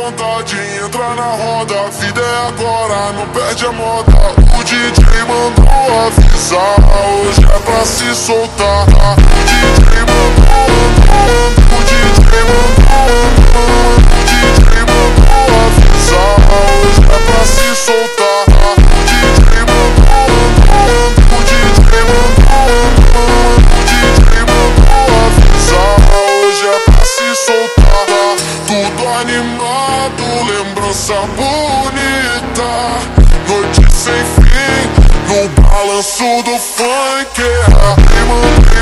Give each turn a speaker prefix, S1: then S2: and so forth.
S1: vontade, entra na roda. A vida é agora, não perde a moda. O DJ mandou avisar, hoje é pra se soltar. O DJ mandou, o DJ mandou, o DJ mandou avisar, hoje é pra se soltar. O DJ mandou, o DJ mandou, o DJ mandou avisar, hoje é pra se soltar. Tudo animado, lembrança bonita, noite sem fim, no balanço do funk.